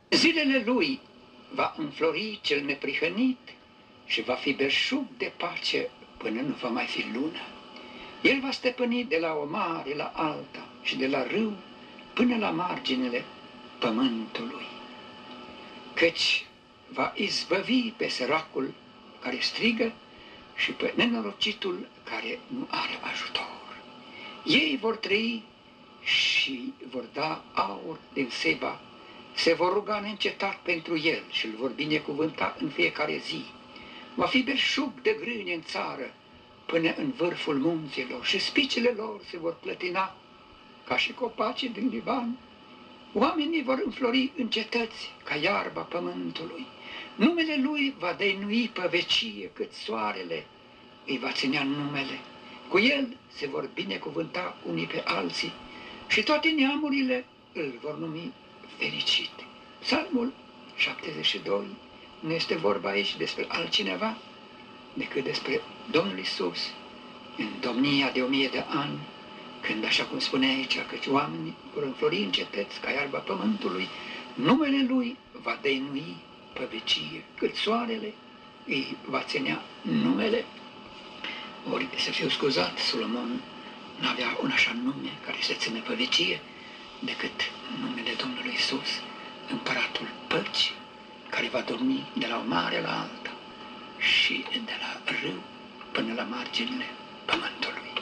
Zilele lui va înflori cel neprihănit și va fi belșug de pace până nu va mai fi lună. El va stăpâni de la o mare la alta și de la râu până la marginile pământului, căci va izbăvi pe săracul care strigă și pe nenorocitul care nu are ajutor. Ei vor trăi și vor da aur din Seba, se vor ruga neîncetat pentru el și îl vor binecuvânta în fiecare zi. Va fi belșug de grâne în țară până în vârful munților și spicele lor se vor clătina ca și copacii din Liban. Oamenii vor înflori în cetăți ca iarba pământului. Numele lui va dăinui pe vecie cât soarele îi va ținea numele. Cu el se vor binecuvânta unii pe alții și toate neamurile îl vor numi fericit. Psalmul 72 nu este vorba aici despre altcineva decât despre Domnul Iisus în domnia de 1000 de ani, când, așa cum spune aici, căci oamenii vor înflori în cetăți ca iarba pământului, numele lui va dăinui pe vecie, cât soarele îi va ținea numele. Ori, să fiu scuzat, Solomon n-avea un așa nume care să țină pe vecie decât numele Domnului Iisus, Împăratul Păcii, care va dormi de la o mare la alta și de la râu până la marginile pământului.